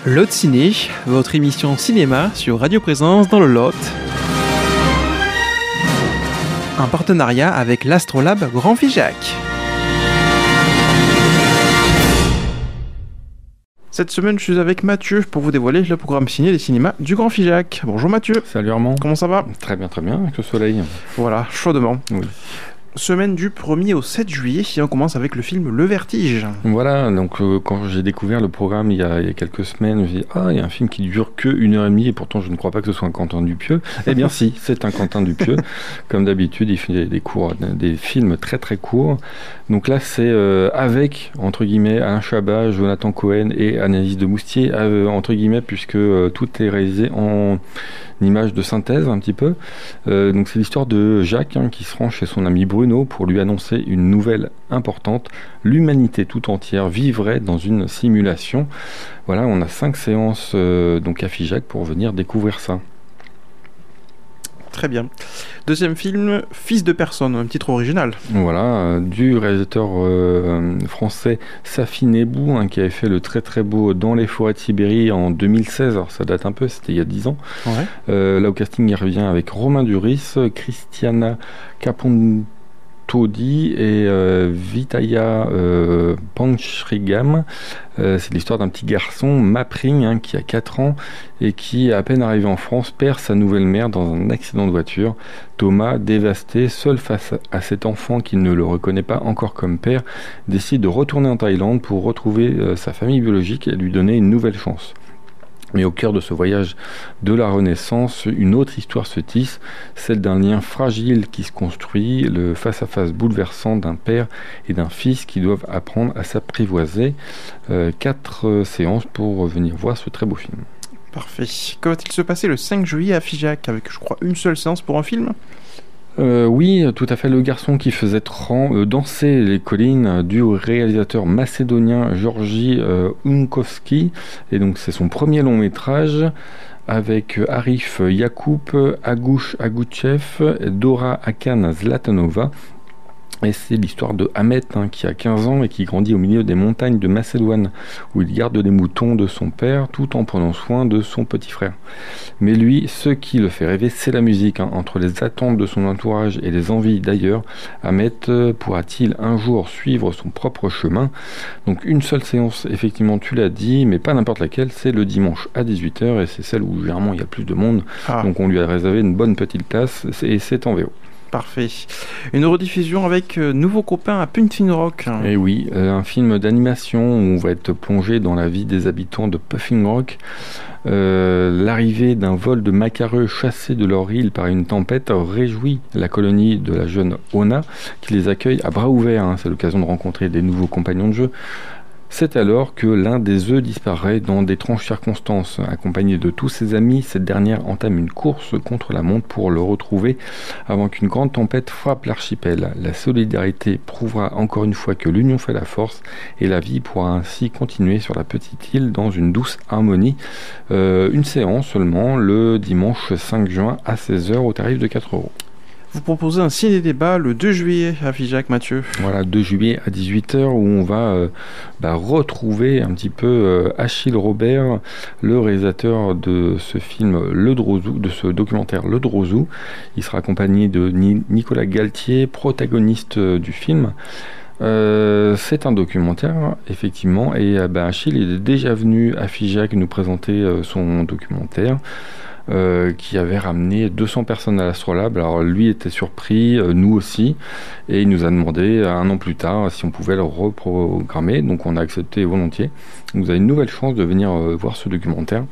Lot Ciné, votre émission cinéma sur Radio Présence dans le Lot. Un partenariat avec l'Astrolabe Grand Figeac. Cette semaine, je suis avec Mathieu pour vous dévoiler le programme ciné des cinémas du Grand Figeac. Bonjour Mathieu. Salut Armand. Comment ça va ? Très bien, avec le soleil. Voilà, chaudement. Oui. Semaine du 1er au 7 juillet, et on commence avec le film Le Vertige. Voilà, donc quand j'ai découvert le programme il y a quelques semaines, je me suis dit, il y a un film qui dure que 1h30 et pourtant je ne crois pas que ce soit un Quentin Dupieux. Eh bien si, c'est un Quentin Dupieux. Comme d'habitude, il fait des films très très courts. Donc là, c'est avec, entre guillemets, Alain Chabat, Jonathan Cohen et Anaïs de Moustier, entre guillemets, puisque tout est réalisé en image de synthèse un petit peu. Donc c'est l'histoire de Jacques qui se rend chez son ami Bruno pour lui annoncer une nouvelle importante. L'humanité tout entière vivrait dans une simulation. Voilà, on a 5 séances donc à Figeac pour venir découvrir ça. Très bien. Deuxième film, Fils de personne, un titre original. Voilà, du réalisateur français Safi Nebou, qui avait fait le très très beau Dans les forêts de Sibérie en 2016, alors ça date un peu, c'était il y a 10 ans. Ouais. Là au casting il revient avec Romain Duris, Christiana Capon Todi et Vitaya Panchrigam. C'est l'histoire d'un petit garçon, Mapring, qui a 4 ans et qui, à peine arrivé en France, perd sa nouvelle mère dans un accident de voiture. Thomas, dévasté, seul face à cet enfant qui ne le reconnaît pas encore comme père, décide de retourner en Thaïlande pour retrouver sa famille biologique et lui donner une nouvelle chance. Mais au cœur de ce voyage de la Renaissance, une autre histoire se tisse, celle d'un lien fragile qui se construit, le face-à-face bouleversant d'un père et d'un fils qui doivent apprendre à s'apprivoiser. 4 séances pour venir voir ce très beau film. Parfait. Que va-t-il se passer le 5 juillet à Figeac, avec, je crois, une seule séance pour un film ? Oui, tout à fait. Le garçon qui faisait danser les collines du réalisateur macédonien Georgi Unkowski. Et donc c'est son premier long métrage avec Arif Yacoub, Agouche Agouchev, Dora Akan Zlatanova. Et c'est l'histoire de Ahmet qui a 15 ans et qui grandit au milieu des montagnes de Macédoine où il garde les moutons de son père tout en prenant soin de son petit frère. Mais lui, ce qui le fait rêver, c'est la musique. Entre les attentes de son entourage et les envies d'ailleurs, Ahmet pourra-t-il un jour suivre son propre chemin ? Donc une seule séance, effectivement tu l'as dit, mais pas n'importe laquelle, c'est le dimanche à 18h et c'est celle où généralement il y a plus de monde. Donc on lui a réservé une bonne petite place et c'est en VO. Parfait. Une rediffusion avec Nouveaux copains à Puffin Rock. Et oui, un film d'animation où on va être plongé dans la vie des habitants de Puffin Rock. L'arrivée d'un vol de macareux chassés de leur île par une tempête réjouit la colonie de la jeune Ona qui les accueille à bras ouverts. C'est l'occasion de rencontrer des nouveaux compagnons de jeu. C'est alors que l'un des œufs disparaît dans d'étranges circonstances. Accompagné de tous ses amis, cette dernière entame une course contre la montre pour le retrouver avant qu'une grande tempête frappe l'archipel. La solidarité prouvera encore une fois que l'union fait la force et la vie pourra ainsi continuer sur la petite île dans une douce harmonie. Une séance seulement le dimanche 5 juin à 16h au tarif de 4€. Vous proposez un ciné-débat le 2 juillet à Figeac, Mathieu. Voilà, 2 juillet à 18h où on va retrouver un petit peu Achille Robert, le réalisateur de ce film Le Drozou, de ce documentaire Le Drozou. Il sera accompagné de Nicolas Galtier, protagoniste du film. C'est un documentaire, effectivement, et Achille est déjà venu à Figeac nous présenter son documentaire. Qui avait ramené 200 personnes à l'Astrolabe. Alors lui était surpris, nous aussi, et il nous a demandé 1 an plus tard si on pouvait le reprogrammer, donc on a accepté volontiers. Vous avez une nouvelle chance de venir voir ce documentaire.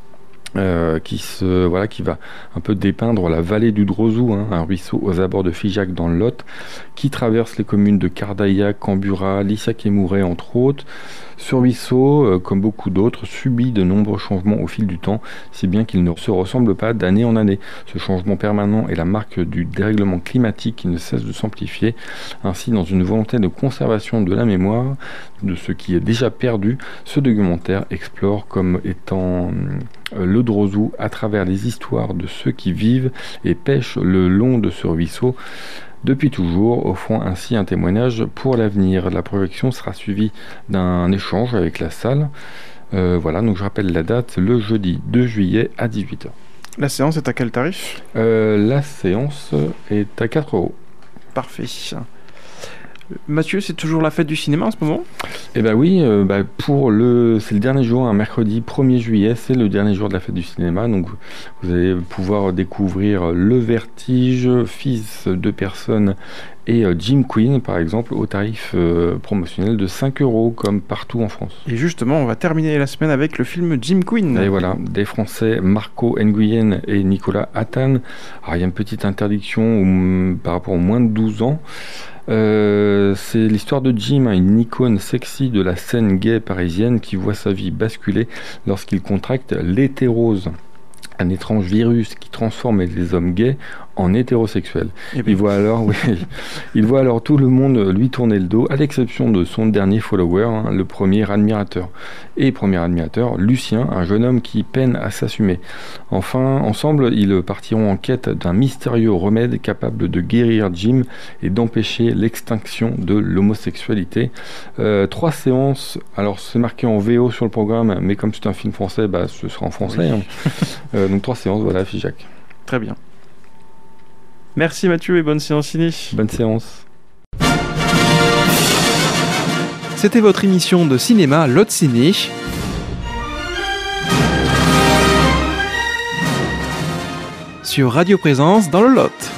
Qui va un peu dépeindre la vallée du Drozou, un ruisseau aux abords de Figeac dans le Lot, qui traverse les communes de Cardaillac, Cambura, Lissac et Mouret entre autres. Ce ruisseau, comme beaucoup d'autres, subit de nombreux changements au fil du temps, si bien qu'il ne se ressemble pas d'année en année. Ce changement permanent est la marque du dérèglement climatique qui ne cesse de s'amplifier. Ainsi, dans une volonté de conservation de la mémoire, de ce qui est déjà perdu, ce documentaire explore comme étant le Drozou à travers les histoires de ceux qui vivent et pêchent le long de ce ruisseau depuis toujours, offrant ainsi un témoignage pour l'avenir. La projection sera suivie d'un échange avec la salle. Voilà, donc je rappelle la date, le jeudi 2 juillet à 18h. La séance est à quel tarif ? La séance est à 4 €. Parfait. Mathieu, c'est toujours la fête du cinéma en ce moment ? Eh ben oui, c'est le dernier jour, un mercredi 1er juillet, c'est le dernier jour de la fête du cinéma, donc vous allez pouvoir découvrir Le Vertige, Fils de personne et Jim Queen par exemple au tarif promotionnel de 5 € comme partout en France. Et justement, on va terminer la semaine avec le film Jim Queen. Et voilà, des Français Marco Nguyen et Nicolas Attan. Alors il y a une petite interdiction par rapport aux moins de 12 ans. C'est l'histoire de Jim, une icône sexy de la scène gay parisienne qui voit sa vie basculer lorsqu'il contracte l'hétérose, un étrange virus qui transforme les hommes gays en hétérosexuels. Il voit alors tout le monde lui tourner le dos, à l'exception de son dernier follower, le premier admirateur. Et premier admirateur, Lucien, un jeune homme qui peine à s'assumer. Enfin, ensemble, ils partiront en quête d'un mystérieux remède capable de guérir Jim et d'empêcher l'extinction de l'homosexualité. 3 séances, alors c'est marqué en VO sur le programme, mais comme c'est un film français, ce sera en français. Oui. Donc 3 séances, voilà, Figeac. Très bien. Merci Mathieu et bonne séance ciné. Bonne séance. C'était votre émission de cinéma Lot Ciné. Sur Radio Présence dans le Lot.